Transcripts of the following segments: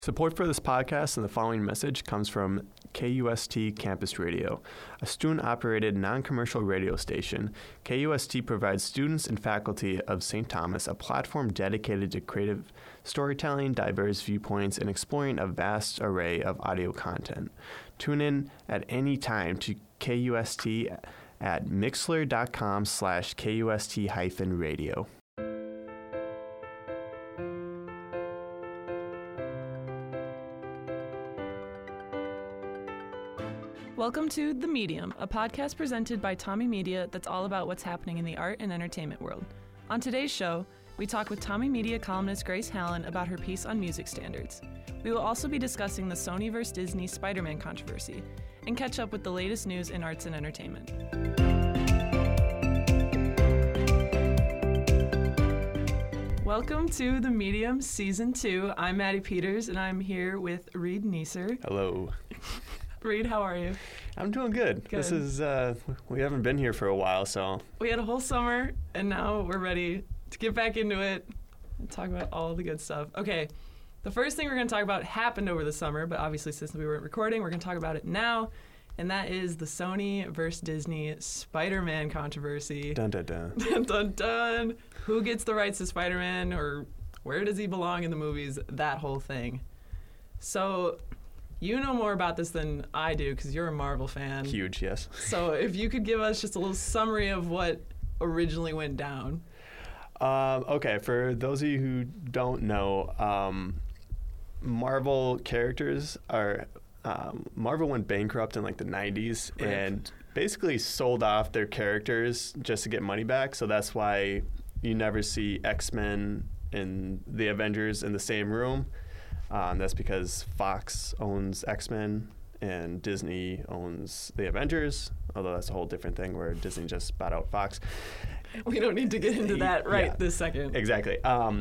Support for this podcast and the following message comes from KUST Campus Radio, a student-operated non-commercial radio station. KUST provides students and faculty of St. Thomas a platform dedicated to creative storytelling, diverse viewpoints, and exploring a vast array of audio content. Tune in at any time to KUST at mixler.com/KUST-radio. Welcome to The Medium, a podcast presented by Tommy Media that's all about what's happening in the art and entertainment world. On today's show, we talk with Tommy Media columnist Grace Hallen about her piece on music standards. We will also be discussing the Sony vs. Disney Spider-Man controversy and catch up with the latest news in arts and entertainment. Welcome to The Medium Season 2. I'm Maddie Peters, and I'm here with Reed Neeser. Hello. Reed, how are you? I'm doing good. This is, we haven't been here for a while, so. We had a whole summer, and now we're ready to get back into it and talk about all the good stuff. Okay, the first thing we're going to talk about happened over the summer, but obviously since we weren't recording, we're going to talk about it now, and that is the Sony vs. Disney Spider-Man controversy. Dun, dun, dun. Dun, dun, dun. Who gets the rights to Spider-Man, or where does he belong in the movies? That whole thing. So you know more about this than I do because you're a Marvel fan. Huge, yes. So if you could give us just a little summary of what originally went down. Okay, for those of you who don't know, Marvel characters are, Marvel went bankrupt in like the 90s and basically sold off their characters just to get money back. So that's why you never see X-Men and the Avengers in the same room. That's because Fox owns X-Men and Disney owns the Avengers, although that's a whole different thing where Disney just bought out Fox. We don't need to get into that this second. Exactly.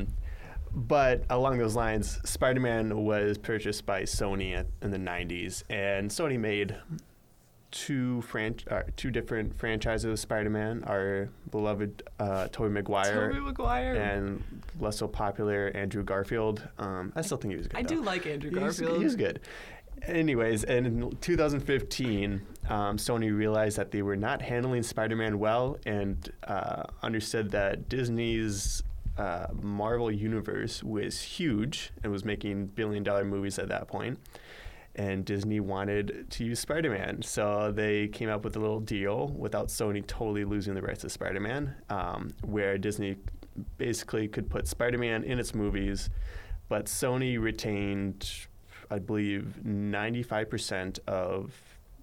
But along those lines, Spider-Man was purchased by Sony in the 90s, and Sony made two different franchises of Spider-Man, our beloved Tobey Maguire and less so popular Andrew Garfield. I still think he was good. I do like Andrew Garfield. He was good. Anyways, and in 2015, Sony realized that they were not handling Spider-Man well and understood that Disney's Marvel universe was huge and was making billion-dollar movies at that point. And Disney wanted to use Spider-Man. So they came up with a little deal without Sony totally losing the rights to Spider-Man, where Disney basically could put Spider-Man in its movies, but Sony retained, I believe, 95% of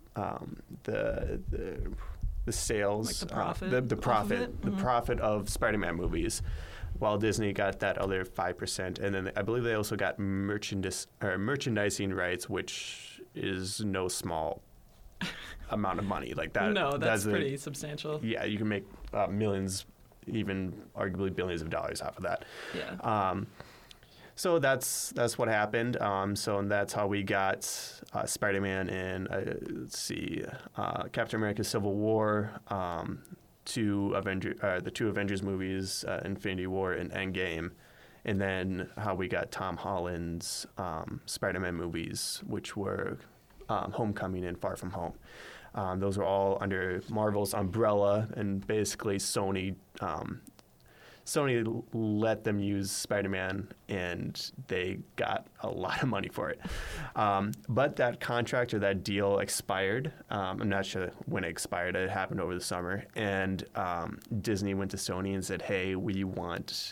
the sales, like the profit, the profit of Spider-Man movies, while Disney got that other 5%, and then I believe they also got merchandising rights, which is no small amount of money. Like that. No, that's pretty substantial. Yeah, you can make millions, even arguably billions of dollars off of that. Yeah. So that's what happened. So that's how we got Spider-Man in, Captain America: Civil War, the two Avengers movies, Infinity War and Endgame, and then how we got Tom Holland's Spider-Man movies, which were Homecoming and Far From Home. Those were all under Marvel's umbrella, and basically Sony let them use Spider-Man, and they got a lot of money for it. But that contract or that deal expired. I'm not sure when it expired. It happened over the summer. And Disney went to Sony and said, hey, we want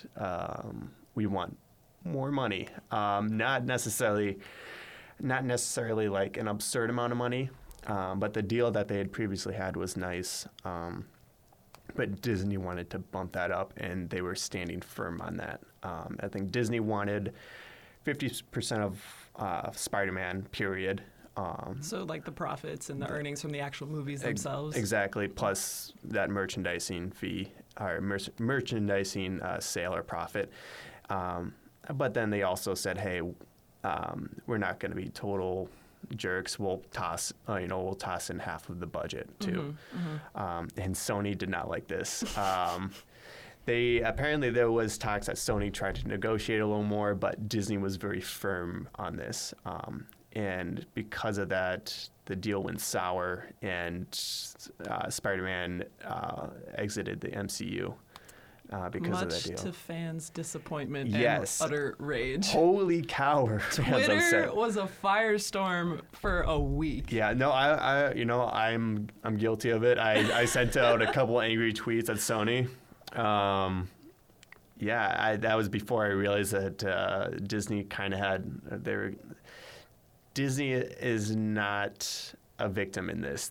more money. Not necessarily like an absurd amount of money, but the deal that they had previously had was nice. But Disney wanted to bump that up, and they were standing firm on that. I think Disney wanted 50% of Spider-Man, period. So like the profits and the earnings from the actual movies themselves? Exactly, plus that merchandising fee, or merchandising sale or profit. But then they also said, hey, we're not going to be total jerks. We'll toss in half of the budget too. And Sony did not like this. apparently there was talks that Sony tried to negotiate a little more, but Disney was very firm on this. And because of that, the deal went sour, and Spider-Man exited the MCU because of that deal. Much to fans' disappointment Yes. and utter rage. Holy cow! Were fans Twitter upset. was a firestorm for a week. Yeah, no, I'm guilty of it. I sent out a couple angry tweets at Sony. That was before I realized that Disney kind of had Disney is not a victim in this.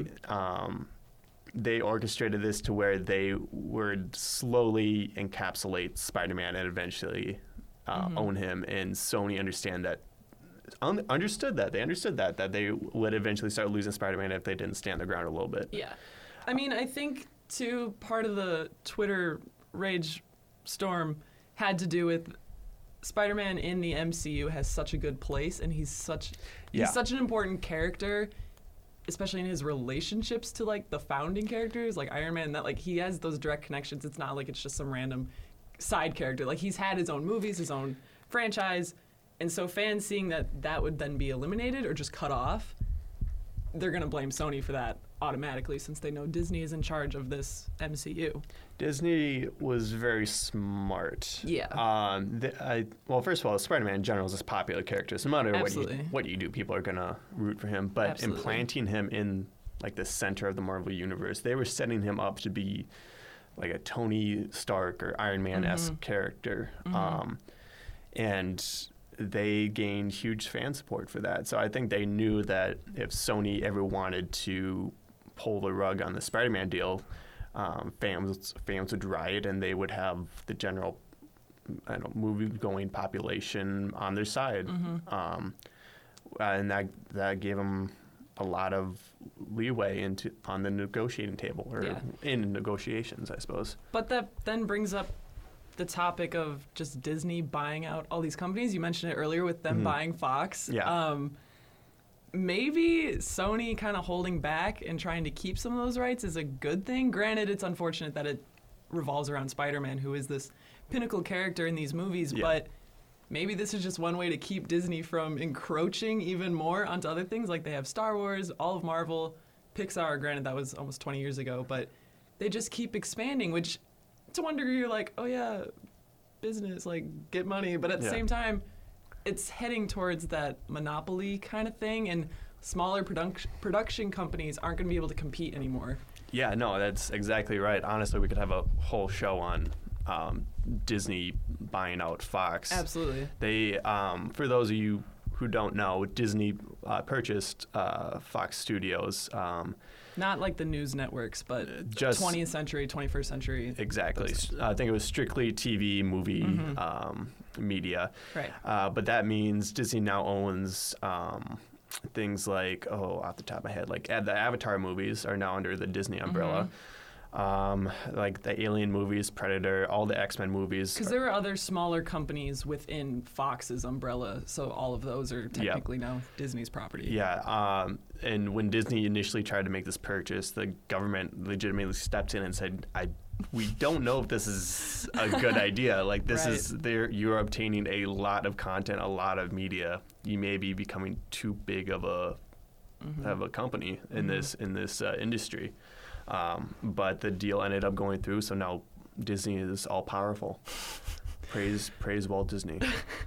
They orchestrated this to where they would slowly encapsulate Spider-Man and eventually own him. And Sony understood that. They understood that they would eventually start losing Spider-Man if they didn't stand their ground a little bit. Yeah. I mean, I think, too, part of the Twitter rage storm had to do with Spider-Man in the MCU has such a good place, and he's such an important character, especially in his relationships to like the founding characters, like Iron Man. That like he has those direct connections. It's not like it's just some random side character. Like he's had his own movies, his own franchise, and so fans seeing that would then be eliminated or just cut off, they're gonna blame Sony for that automatically, since they know Disney is in charge of this MCU. Disney was very smart. Yeah. Well, first of all, Spider-Man in general is a popular character. So no matter what you do, people are gonna root for him. But Absolutely. implanting him in like the center of the Marvel universe, they were setting him up to be like a Tony Stark or Iron Man-esque character, and they gained huge fan support for that. So I think they knew that if Sony ever wanted to pull the rug on the Spider-Man deal, fans would riot, and they would have the general movie-going population on their side. And that gave them a lot of leeway on the negotiating table, or in negotiations, I suppose. But that then brings up the topic of just Disney buying out all these companies. You mentioned it earlier with them buying Fox. Yeah. Maybe Sony kind of holding back and trying to keep some of those rights is a good thing. Granted, it's unfortunate that it revolves around Spider-Man, who is this pinnacle character in these movies, but maybe this is just one way to keep Disney from encroaching even more onto other things. Like they have Star Wars, all of Marvel, Pixar, granted that was almost 20 years ago, but they just keep expanding, which to one degree you're like, oh yeah, business, like get money. But at the same time, it's heading towards that monopoly kind of thing, and smaller production companies aren't going to be able to compete anymore. Yeah, no, that's exactly right. Honestly, we could have a whole show on Disney buying out Fox. Absolutely. They, for those of you who don't know, Disney purchased Fox Studios. Not like the news networks, but just 20th century, 21st century. Exactly. I think it was strictly TV, movie, media. Right. But that means Disney now owns things like, off the top of my head, like the Avatar movies are now under the Disney umbrella. Like the Alien movies, Predator, all the X-Men movies. Because there are other smaller companies within Fox's umbrella, so all of those are technically now Disney's property. Yeah, and when Disney initially tried to make this purchase, the government legitimately stepped in and said, we don't know if this is a good idea. Like this you're obtaining a lot of content, a lot of media. You may be becoming too big of a company in this industry. But the deal ended up going through, so now Disney is all powerful. Praise Walt Disney.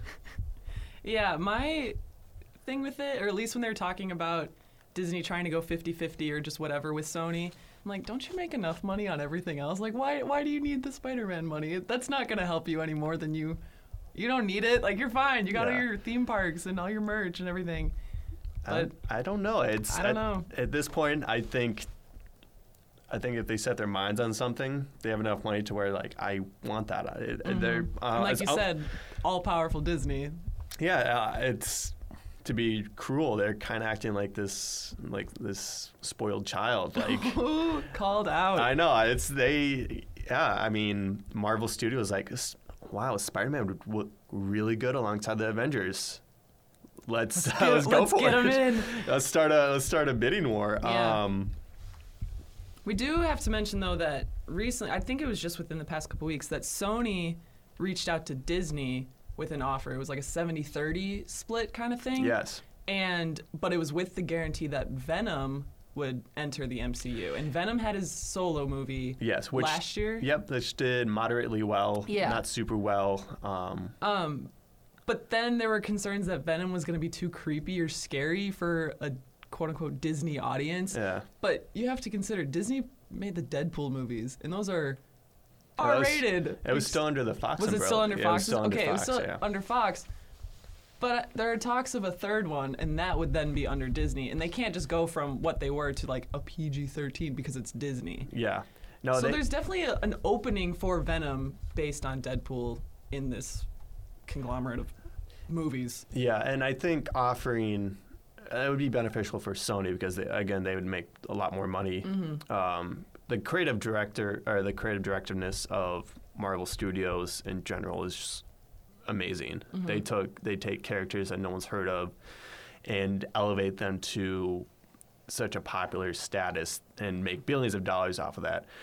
Yeah, my thing with it, or at least when they're talking about Disney trying to go 50-50 or just whatever with Sony, I'm like, don't you make enough money on everything else? Like, why do you need the Spider-Man money? That's not going to help you any more than you don't need it. Like, you're fine. You got all your theme parks and all your merch and everything. But I don't know. I don't know. At this point, I think if they set their minds on something, they have enough money to where, like, I want that. They're, and like you said, all-powerful Disney. Yeah, it's, to be cruel, they're kind of acting like this spoiled child. Like, Ooh, called out. I know. I mean, Marvel Studios like, wow, Spider-Man would look really good alongside the Avengers. Let's go for get it. Them in. Let's start a bidding war. Yeah. We do have to mention, though, that recently, I think it was just within the past couple weeks, that Sony reached out to Disney with an offer. It was like a 70-30 split kind of thing. Yes. But it was with the guarantee that Venom would enter the MCU. And Venom had his solo movie last year. Yep, which did moderately well, not super well. But then there were concerns that Venom was going to be too creepy or scary for a quote-unquote Disney audience. Yeah. But you have to consider, Disney made the Deadpool movies, and those are R-rated. It was still under the Fox umbrella. Was it still under Fox? It was still under Fox. But there are talks of a third one, and that would then be under Disney. And they can't just go from what they were to like a PG-13 because it's Disney. Yeah. No. So there's definitely an opening for Venom based on Deadpool in this conglomerate of movies. Yeah, and I think offering it would be beneficial for Sony because they would make a lot more money. Mm-hmm. The creative directiveness of Marvel Studios in general is just amazing. Mm-hmm. They take characters that no one's heard of and elevate them to such a popular status and make billions of dollars off of that.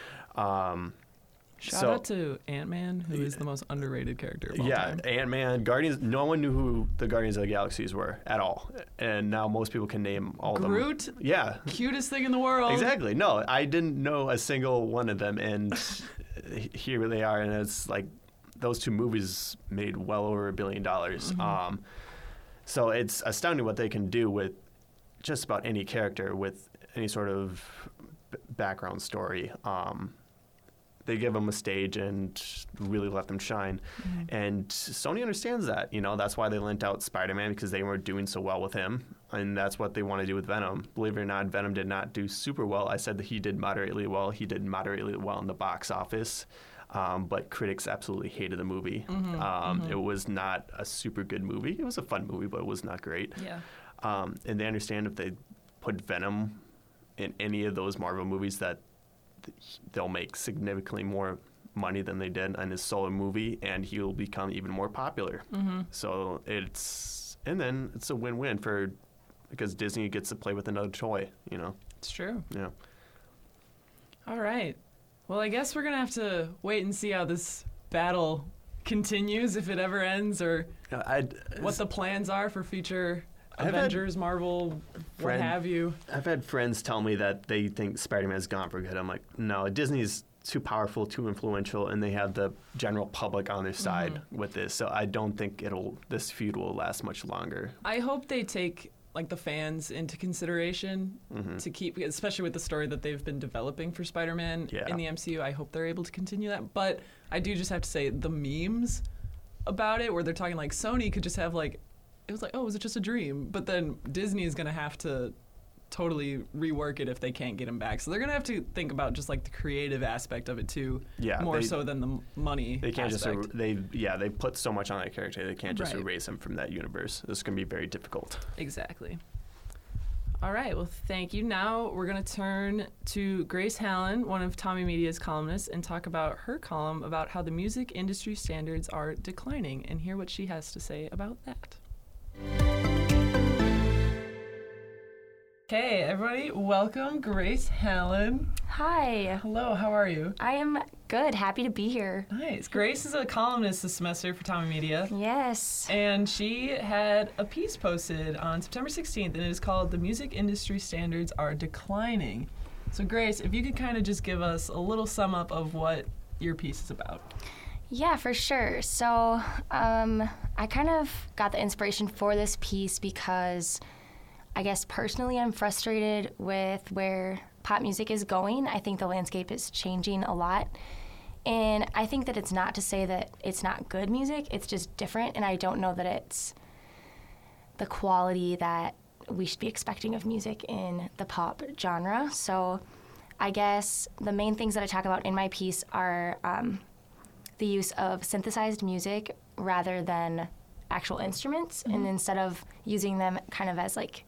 Shout out to Ant-Man, who is the most underrated character of all time. Ant-Man, Guardians. No one knew who the Guardians of the Galaxies were at all, and now most people can name all of them. Groot? Yeah. Cutest thing in the world. Exactly. No, I didn't know a single one of them, and here they are, and it's like those two movies made well over $1 billion. Mm-hmm. So it's astounding what they can do with just about any character with any sort of background story. They give them a stage and really let them shine. Mm-hmm. And Sony understands that. That's why they lent out Spider-Man, because they weren't doing so well with him. And that's what they want to do with Venom. Believe it or not, Venom did not do super well. I said that he did moderately well. He did moderately well in the box office. But critics absolutely hated the movie. Mm-hmm. It was not a super good movie. It was a fun movie, but it was not great. Yeah. And they understand if they put Venom in any of those Marvel movies that they'll make significantly more money than they did on his solo movie, and he will become even more popular. Mm-hmm. So it's a win-win because Disney gets to play with another toy. It's true. Yeah. All right. Well, I guess we're gonna have to wait and see how this battle continues, if it ever ends, or what the plans are for future Avengers, Marvel, what have you. I've had friends tell me that they think Spider-Man's gone for good. I'm like, no, Disney's too powerful, too influential, and they have the general public on their side with this. So I don't think this feud will last much longer. I hope they take the fans into consideration to keep, especially with the story that they've been developing for Spider-Man in the MCU. I hope they're able to continue that. But I do just have to say the memes about it, where they're talking like Sony could just have it was was it just a dream? But then Disney is going to have to totally rework it if they can't get him back. So they're going to have to think about just the creative aspect of it too, more so than the money They can't aspect. they put so much on that character. They can't just erase him from that universe. This is going to be very difficult. Exactly. All right. Well, thank you. Now we're going to turn to Grace Hallen, one of Tommy Media's columnists, and talk about her column about how the music industry standards are declining, and hear what she has to say about that. Hey, everybody. Welcome, Grace Hallen. Hi. Hello. How are you? I am good. Happy to be here. Nice. Grace is a columnist this semester for Tommy Media. Yes. And she had a piece posted on September 16th, and it is called "The Music Industry Standards Are Declining." So, Grace, if you could kind of just give us a little sum up of what your piece is about. Yeah, for sure. So I kind of got the inspiration for this piece because I guess personally I'm frustrated with where pop music is going. I think the landscape is changing a lot. And I think that it's not to say that it's not good music, it's just different, and I don't know that it's the quality that we should be expecting of music in the pop genre. So I guess the main things that I talk about in my piece are the use of synthesized music rather than actual instruments, and instead of using them kind of as like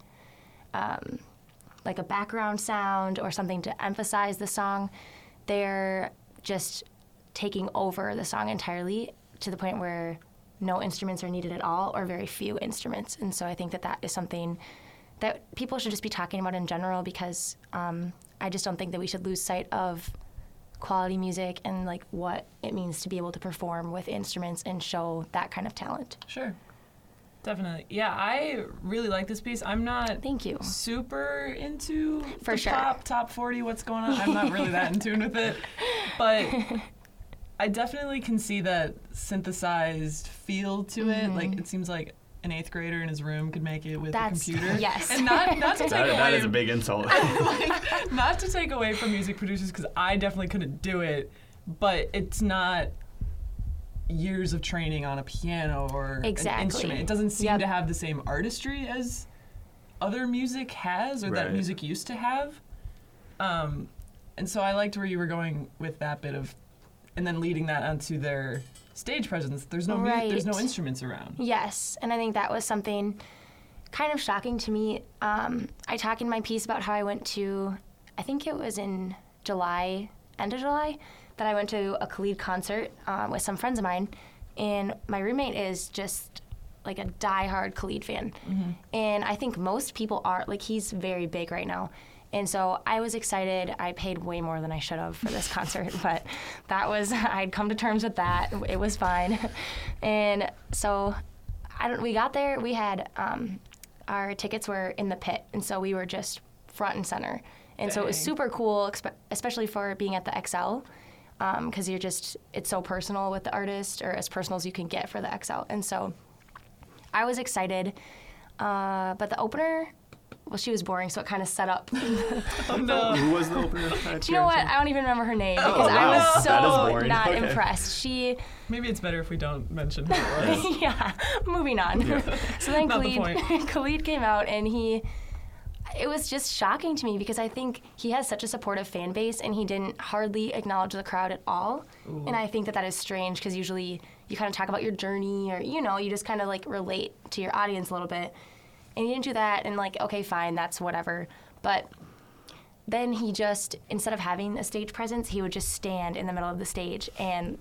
a background sound or something to emphasize the song, they're just taking over the song entirely to the point where no instruments are needed at all, or very few instruments. And so I think that is something that people should just be talking about in general, because I just don't think that we should lose sight of quality music and like what it means to be able to perform with instruments and show that kind of talent. Sure. Definitely. Yeah, I really like this piece. I'm not Thank you. super into For the sure. pop top 40, what's going on. I'm not really that in tune with it. But I definitely can see that synthesized feel to it. Like, it seems like an 8th grader in his room could make it with a computer. Yes. And not to take away. That is a big insult. Like, not to take away from music producers, because I definitely couldn't do it, but it's not years of training on a piano or an instrument. It doesn't seem to have the same artistry as other music has, or that music used to have. And so I liked where you were going with that bit of, and then leading that onto their stage presence. There's no there's no instruments around. Yes, and I think that was something kind of shocking to me. I talk in my piece about how I went to, I think it was in July, end of July, that I went to a Khalid concert with some friends of mine, and my roommate is just like a diehard Khalid fan. And I think most people are, like, he's very big right now. And so I was excited. I paid way more than I should have for this concert, but that was, I'd come to terms with that. It was fine. And so we got there, we had, our tickets were in the pit, and so we were just front and center. And so it was super cool, especially for being at the XL, because it's so personal with the artist, or as personal as you can get for the XL. And so I was excited, but the opener, well, she was boring, so it kind of set up. Oh, no. Who was the opener? Do you know what? I don't even remember her name, because I was so not impressed. Maybe it's better if we don't mention who it was. Yeah, moving on. So then Not the point. Khalid came out, and it was just shocking to me, because I think he has such a supportive fan base, and he didn't hardly acknowledge the crowd at all. Ooh. And I think that is strange, because usually you kind of talk about your journey, or, you just kind of like relate to your audience a little bit. And he didn't do that, and like, okay, fine, that's whatever. But then he just, instead of having a stage presence, he would just stand in the middle of the stage, and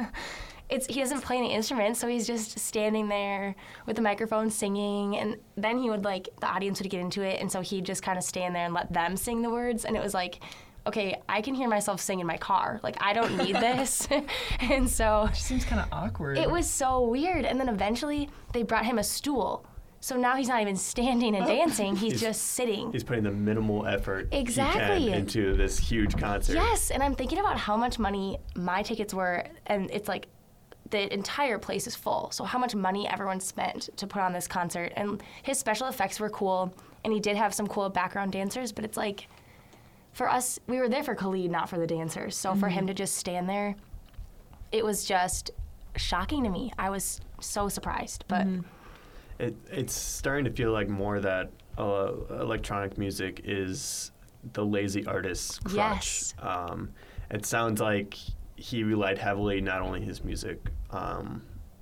he doesn't play any instruments, so he's just standing there with the microphone singing, and then he would, like, the audience would get into it, and so he'd just kind of stand there and let them sing the words, and it was like, okay, I can hear myself sing in my car. Like, I don't need this. And so It seems kind of awkward. It was so weird, and then eventually they brought him a stool. So now he's not even standing and dancing, he's just sitting. He's putting the minimal effort he Exactly. can into this huge concert. Yes, and I'm thinking about how much money my tickets were, and it's like the entire place is full. So how much money everyone spent to put on this concert. And his special effects were cool, and he did have some cool background dancers, but it's like, for us, we were there for Khalid, not for the dancers. So for him to just stand there, it was just shocking to me. I was so surprised, but... It's starting to feel like more that electronic music is the lazy artist's crutch. Yes. It sounds like he relied heavily not only his music on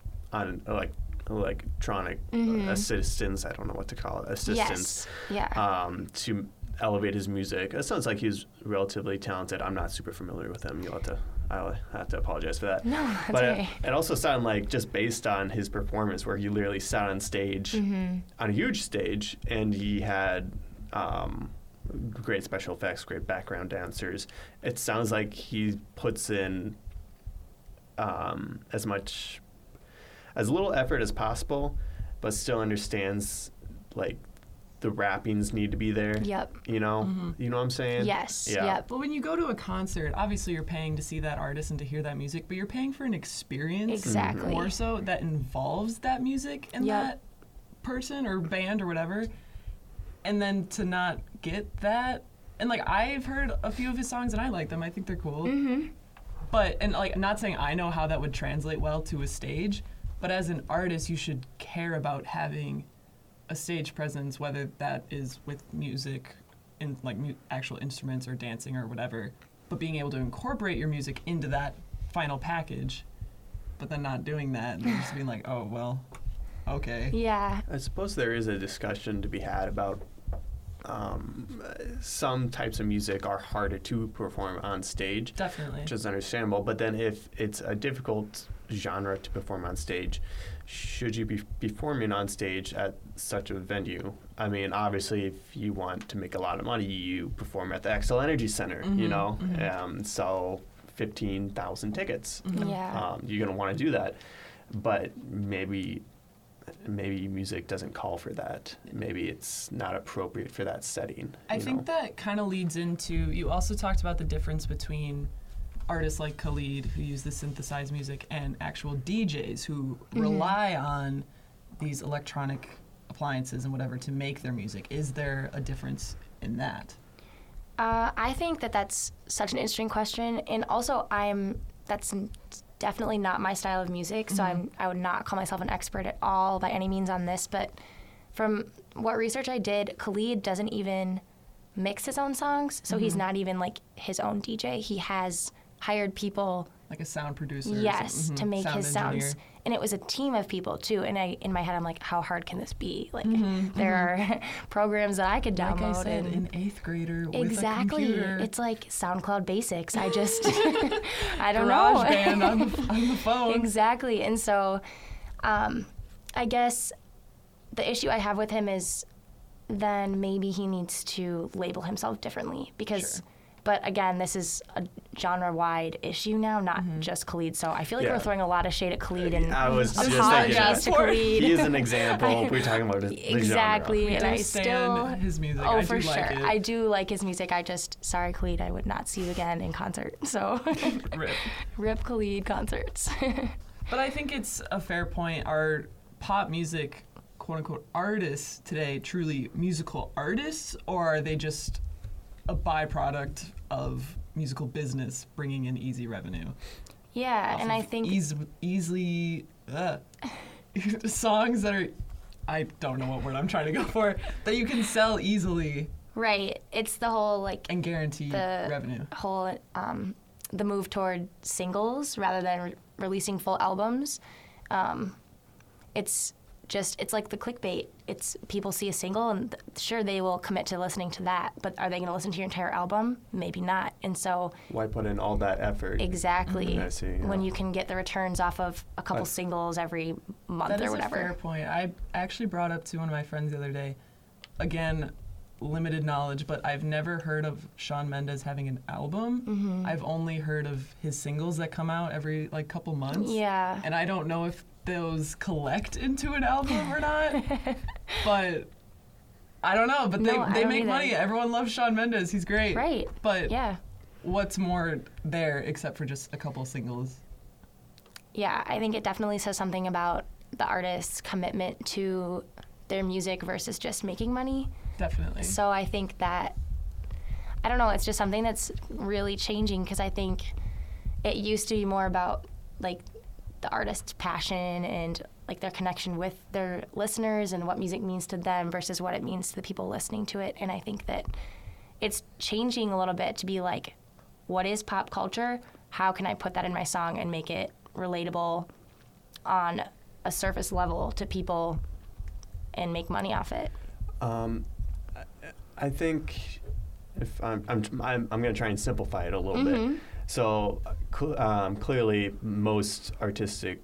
electronic assistants, I don't know what to call it, assistants, to elevate his music. It sounds like he's relatively talented. I'm not super familiar with him. I'll have to apologize for that. No, that's but okay. It also sounded like, just based on his performance, where he literally sat on stage, on a huge stage, and he had great special effects, great background dancers. It sounds like he puts in as little effort as possible, but still understands, like, the wrappings need to be there. Yep. You know what I'm saying? Yes. Yeah. Yep. But when you go to a concert, obviously you're paying to see that artist and to hear that music, but you're paying for an experience. Exactly. More so that involves that music and that person or band or whatever. And then to not get that, and like, I've heard a few of his songs and I like them. I think they're cool. But, and like, not saying I know how that would translate well to a stage, but as an artist, you should care about having a stage presence, whether that is with music, in like actual instruments or dancing or whatever, but being able to incorporate your music into that final package, but then not doing that and just being like, oh, well, okay. Yeah. I suppose there is a discussion to be had about some types of music are harder to perform on stage. Definitely. Which is understandable. But then if it's a difficult genre to perform on stage, should you be performing on stage at such a venue? I mean, obviously, if you want to make a lot of money, you perform at the Xcel Energy Center, you know? So 15,000 tickets. Yeah. You're going to want to do that. But maybe music doesn't call for that. Maybe it's not appropriate for that setting. I think that kind of leads into, you also talked about the difference between artists like Khalid, who use the synthesized music, and actual DJs who rely on these electronic appliances and whatever to make their music. Is there a difference in that? I think that that's such an interesting question, and also that's definitely not my style of music, so I would not call myself an expert at all by any means on this, but from what research I did, Khalid doesn't even mix his own songs, so he's not even like his own DJ. He has hired people, like a sound producer, yes, to make sound his engineer. sounds, and it was a team of people too. And in my head, I'm like, how hard can this be? Like, there are programs that I could download. Like I said, and an 8th grader with exactly, a computer. it's like SoundCloud basics. I just, I don't Garage know. band on the phone. Exactly, and so, I guess the issue I have with him is, then maybe he needs to label himself differently because. Sure. But again, this is a genre-wide issue now, not just Khalid. So I feel like we're throwing a lot of shade at Khalid and I was just apologies to Khalid. He's an example. If we're talking about the Exactly, We and do I stand still his music. Oh, I for do sure, like it. I do like his music. Sorry, Khalid, I would not see you again in concert. So, Rip. rip Khalid concerts. But I think it's a fair point. Are pop music, quote unquote, artists today truly musical artists, or are they just a byproduct of musical business bringing in easy revenue? Yeah, and I of think easily songs that are, I don't know what word I'm trying to go for, that you can sell easily right. It's the whole like and guarantee the revenue. whole the move toward singles rather than releasing full albums. It's like the clickbait. It's people see a single and sure they will commit to listening to that, but are they going to listen to your entire album? Maybe not. And so why put in all that effort? exactly I see, when you can get the returns off of a couple singles every month That or is whatever. a fair point. I actually brought up to one of my friends the other day, again, limited knowledge, but I've never heard of Shawn Mendes having an album. I've only heard of his singles that come out every like couple months. Yeah. And I don't know if those collect into an album or not. But I don't know. But No, I they don't make either. money. Everyone loves Shawn Mendes. He's great. Right. But Yeah. what's more there except for just a couple singles? Yeah, I think it definitely says something about the artist's commitment to their music versus just making money. Definitely. So I think that, I don't know, it's just something that's really changing because I think it used to be more about like the artist's passion and like their connection with their listeners and what music means to them versus what it means to the people listening to it. And I think that it's changing a little bit to be like, what is pop culture? How can I put that in my song and make it relatable on a surface level to people and make money off it? I think if I'm going to try and simplify it a little bit. So clearly, most artistic,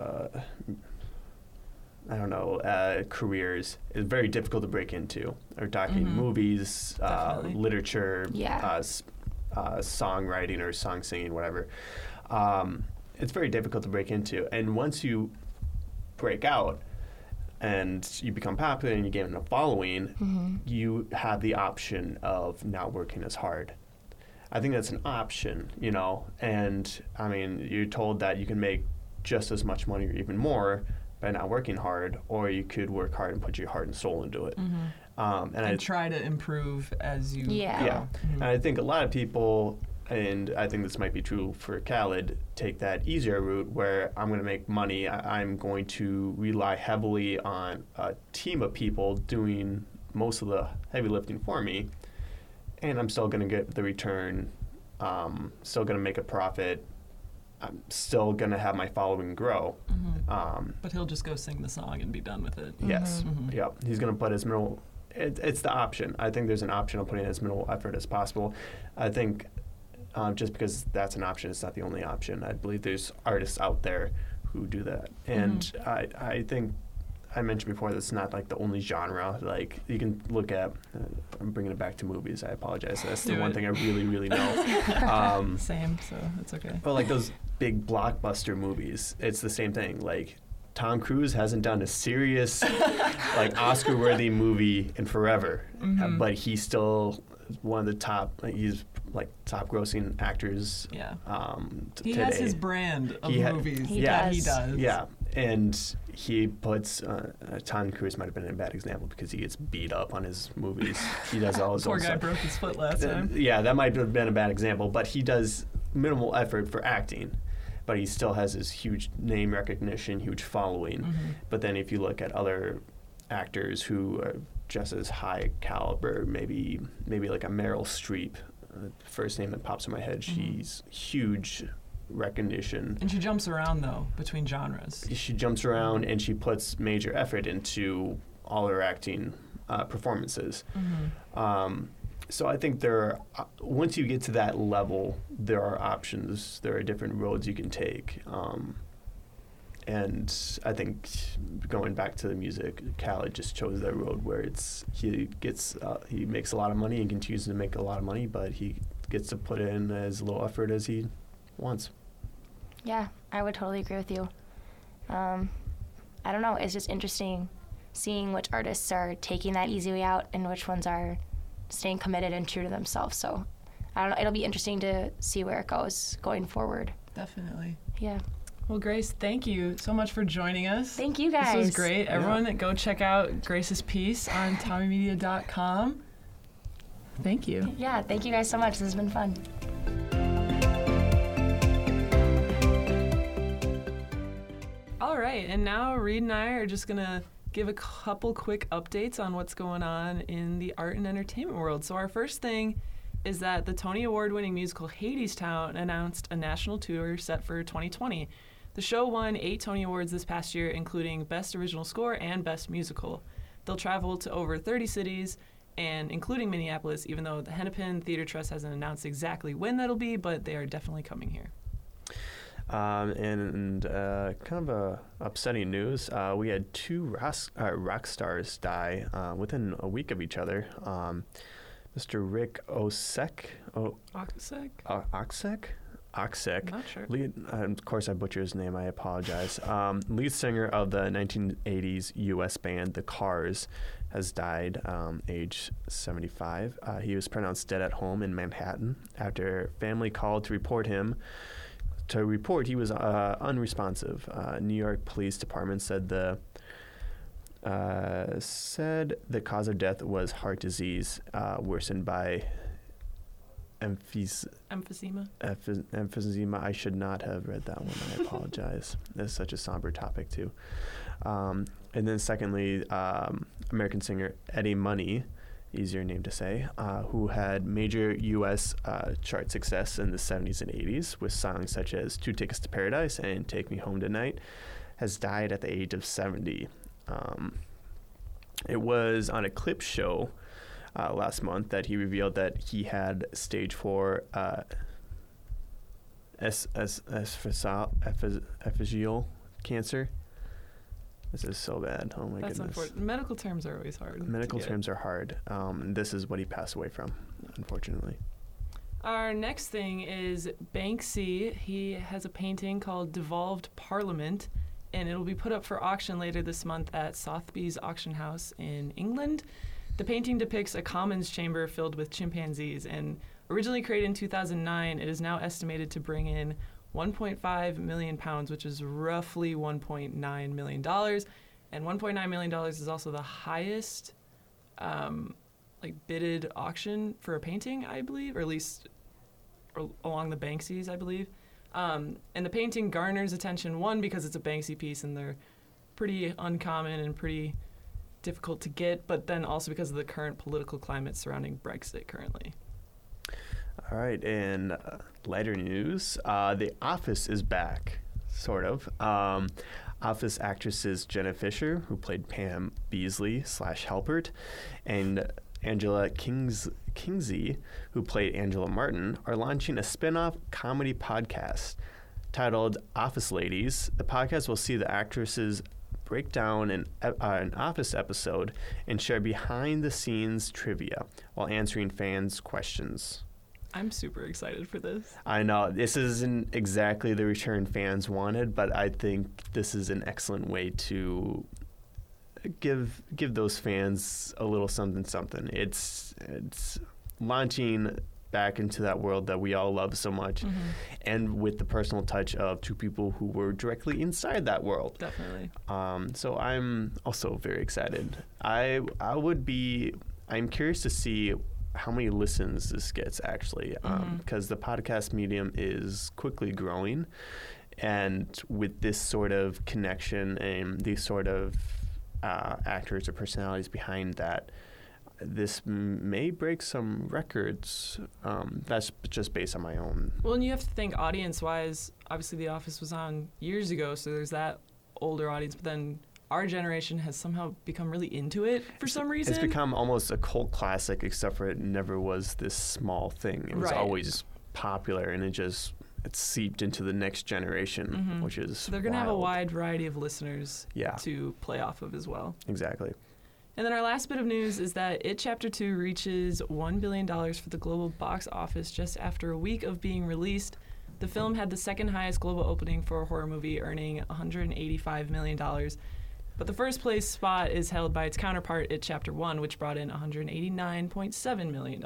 careers is very difficult to break into. We're talking movies, Definitely. literature, Yeah. songwriting or song singing, whatever. It's very difficult to break into, and once you break out and you become popular and you gain a following, you have the option of not working as hard. I think that's an option, and I mean, you're told that you can make just as much money or even more by not working hard, or you could work hard and put your heart and soul into it. And try to improve as you Yeah. go. Yeah, and I think a lot of people, and I think this might be true for Khalid, take that easier route where I'm going to make money. I'm going to rely heavily on a team of people doing most of the heavy lifting for me, and I'm still going to get the return, still going to make a profit. I'm still going to have my following grow. But he'll just go sing the song and be done with it. Yes. Yep. He's going to put as minimal. It's the option. I think there's an option of putting as minimal effort as possible. I think just because that's an option, it's not the only option. I believe there's artists out there who do that, and I think I mentioned before, that's not like the only genre. Like you can look at. I'm bringing it back to movies. I apologize. That's the one thing I really, really know. Same, so it's okay. Well, like those big blockbuster movies, it's the same thing. Like Tom Cruise hasn't done a serious, like Oscar-worthy movie in forever, but he's still one of the top. He's like top-grossing actors. Yeah. He has his brand of movies. He does. Yeah, and he puts Tom Cruise might have been a bad example because he gets beat up on his movies. He does all his Poor own guy stuff. broke his foot last time. Yeah, that might have been a bad example, but he does minimal effort for acting. But he still has this huge name recognition, huge following. But then if you look at other actors who are just as high caliber, maybe like a Meryl Streep, first name that pops in my head, she's huge recognition. And she jumps around, though, between genres. She jumps around and she puts major effort into all her acting performances. So I think once you get to that level, there are options. There are different roads you can take. And I think going back to the music, Khaled just chose that road where he makes a lot of money and continues to make a lot of money, but he gets to put in as little effort as he wants. Yeah, I would totally agree with you. I don't know. It's just interesting seeing which artists are taking that easy way out and which ones are staying committed and true to themselves. So I don't know. It'll be interesting to see where it goes going forward. Definitely. Yeah. Well, Grace, thank you so much for joining us. Thank you, guys. This was great. Everyone, go check out Grace's piece on TommyMedia.com. Thank you. Yeah, thank you guys so much. This has been fun. All right, and now Reed and I are just going to give a couple quick updates on what's going on in the art and entertainment world. So our first thing is that the Tony Award-winning musical Hadestown announced a national tour set for 2020. The show won 8 Tony Awards this past year, including Best Original Score and Best Musical. They'll travel to over 30 cities, and including Minneapolis, even though the Hennepin Theater Trust hasn't announced exactly when that'll be, but they are definitely coming here. And kind of upsetting news, we had 2 rock stars die within a week of each other. Mr. Rick Ocasek. Oksek. Not sure. Of course, I butchered his name. I apologize. Lead singer of the 1980s U.S. band The Cars has died, age 75. He was pronounced dead at home in Manhattan after family called to report he was unresponsive. New York Police Department said the cause of death was heart disease, worsened by emphysema. Emphysema. I should not have read that one. I apologize. That's such a somber topic too. And then secondly, American singer Eddie Money, easier name to say, who had major U.S. chart success in the 70s and 80s with songs such as 2 Tickets to Paradise and Take Me Home Tonight, has died at the age of 70. It was on a clip show last month that he revealed that he had stage 4 esophageal cancer. This is so bad. Oh my goodness. Unfortunate. Medical terms are always hard. Medical terms are hard. This is what he passed away from, unfortunately. Our next thing is Banksy. He has a painting called Devolved Parliament, and it'll be put up for auction later this month at Sotheby's Auction House in England. The painting depicts a commons chamber filled with chimpanzees, and originally created in 2009, it is now estimated to bring in £1.5 million, which is roughly $1.9 million. And $1.9 million is also the highest bidded auction for a painting, I believe, or at least along the Banksys, I believe. And the painting garners attention, one, because it's a Banksy piece and they're pretty uncommon and pretty difficult to get, but then also because of the current political climate surrounding Brexit currently. All right, and lighter news, The Office is back, sort of. Office actresses Jenna Fisher, who played Pam Beasley / Halpert, and Angela Kinsey, who played Angela Martin, are launching a spin-off comedy podcast titled Office Ladies. The podcast will see the actresses break down an Office episode and share behind-the-scenes trivia while answering fans' questions. I'm super excited for this. I know this isn't exactly the return fans wanted, but I think this is an excellent way to give those fans a little something. It's launching back into that world that we all love so much, and with the personal touch of two people who were directly inside that world. Definitely. So I'm also very excited. I'm curious to see how many listens this gets actually, because the podcast medium is quickly growing, and with this sort of connection and these sort of actors or personalities behind that, this may break some records. That's just based on my own. Well, and you have to think audience-wise, obviously The Office was on years ago, so there's that older audience, but then our generation has somehow become really into it for some reason. It's become almost a cult classic, except for it never was this small thing. It was always popular, and it seeped into the next generation, which is so they're going to have a wide variety of listeners Yeah. to play off of as well. Exactly. And then our last bit of news is that It Chapter 2 reaches $1 billion for the global box office just after a week of being released. The film had the second highest global opening for a horror movie, earning $185 million. But the first place spot is held by its counterpart, It Chapter 1, which brought in $189.7 million.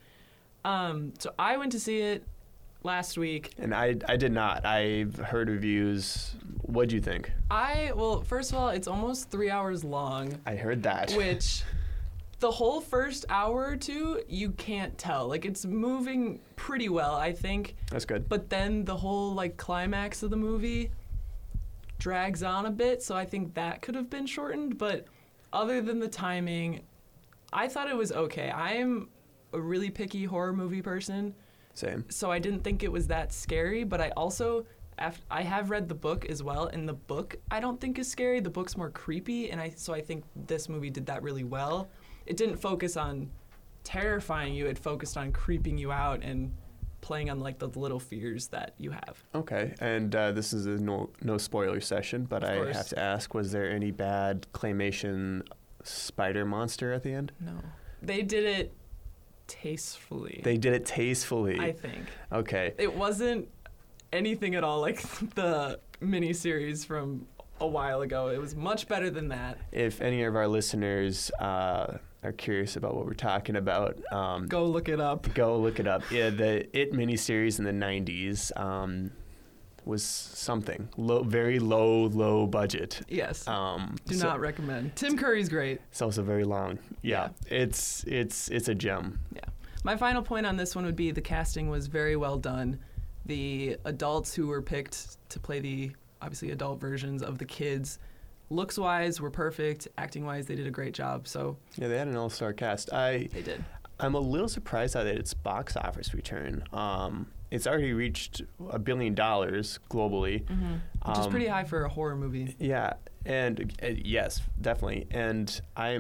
So I went to see it last week. And I did not. I've heard reviews. What'd you think? Well, first of all, it's almost 3 hours long. I heard that. Which, the whole first hour or two, you can't tell. Like, it's moving pretty well, I think. That's good. But then the whole, climax of the movie drags on a bit, so I think that could have been shortened. But other than the timing, I thought it was okay. I am a really picky horror movie person. Same. So I didn't think it was that scary, but I also, I have read the book as well, and the book I don't think is scary. The book's more creepy, and so I think this movie did that really well. It didn't focus on terrifying you. It focused on creeping you out and playing on the little fears that you have. Okay, and this is a no spoiler session, but I have to ask, was there any bad claymation spider monster at the end? No. They did it tastefully. They did it tastefully. I think. Okay. It wasn't anything at all like the miniseries from a while ago. It was much better than that. If any of our listeners are curious about what we're talking about, go look it up. Go look it up. Yeah, the It miniseries in the 90s was something. Very low budget. Yes. Do not recommend. Tim Curry's great. It's also very long. Yeah. It's a gem. Yeah. My final point on this one would be the casting was very well done. The adults who were picked to play the obviously adult versions of the kids, looks-wise were perfect. Acting-wise, they did a great job. So yeah, they had an all-star cast. They did. I'm a little surprised at its box office return. It's already reached $1 billion globally, which is pretty high for a horror movie. Yeah, and yes, definitely. And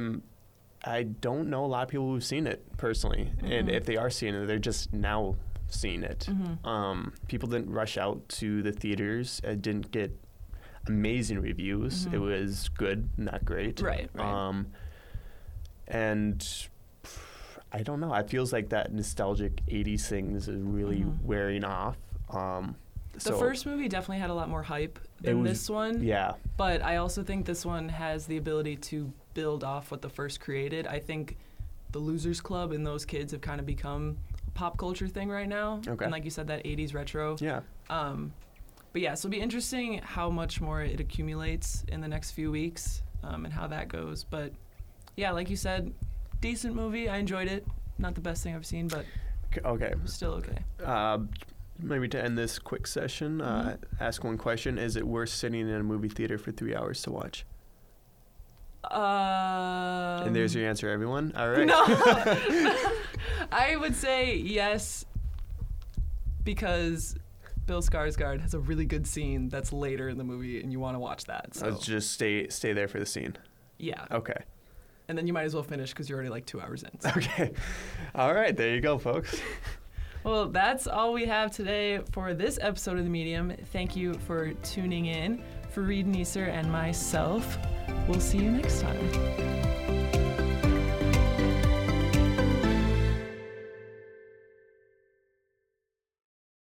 I don't know a lot of people who've seen it personally, and if they are seeing it, they're just now seeing it. People didn't rush out to the theaters. It didn't get amazing reviews. It was good, not great. Right. And I don't know. It feels like that nostalgic 80s thing is really wearing off. The first movie definitely had a lot more hype than this one. Yeah. But I also think this one has the ability to build off what the first created. I think the Losers Club and those kids have kind of become a pop culture thing right now. Okay. And like you said, that 80s retro. Yeah. But yeah, so it'll be interesting how much more it accumulates in the next few weeks and how that goes. But yeah, like you said, decent movie. I enjoyed it. Not the best thing I've seen, but okay, still okay. Maybe to end this quick session, ask one question. Is it worth sitting in a movie theater for 3 hours to watch? And there's your answer, everyone. All right. No. I would say yes, because Bill Skarsgård has a really good scene that's later in the movie, and you want to watch that. So just stay there for the scene. Yeah. Okay. And then you might as well finish because you're already 2 hours in. So. Okay. All right. There you go, folks. Well, that's all we have today for this episode of The Medium. Thank you for tuning in. For Reed Neeser and myself, we'll see you next time.